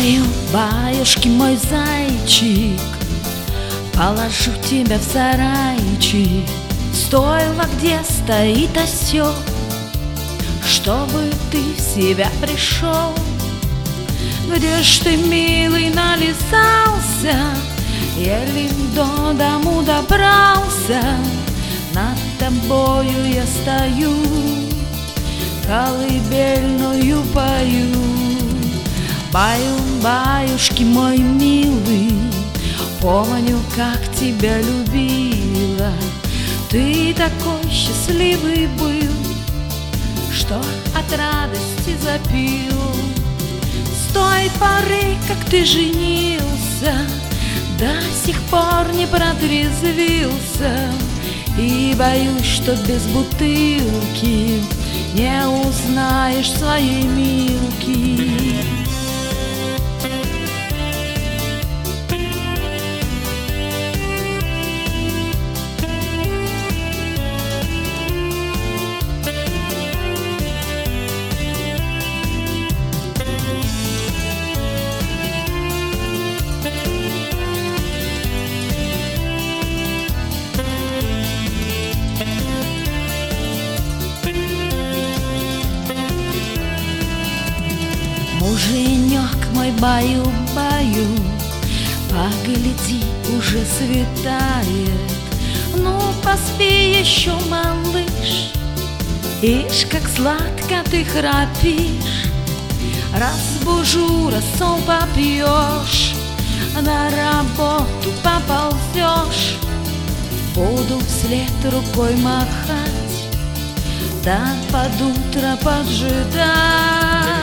Баю-баюшки, мой зайчик, положу тебя в сарайчик, стойло, где стоит осел, чтобы ты в себя пришел. Где ж ты, милый, нализался, еле до дому добрался? Над тобою я стою, колыбельную пою. Баю-баюшки, мой милый, помню, как тебя любила. Ты такой счастливый был, что от радости запил. С той поры, как ты женился, до сих пор не протрезвился. И боюсь, что без бутылки не узнаешь своей Милки. Муженек мой, баю-баю, погляди, уже светает. Ну, поспи еще, малыш, ишь, как сладко ты храпишь. Разбужу, рассол попьешь, на работу поползешь. Буду вслед рукой махать, да под утро поджидать.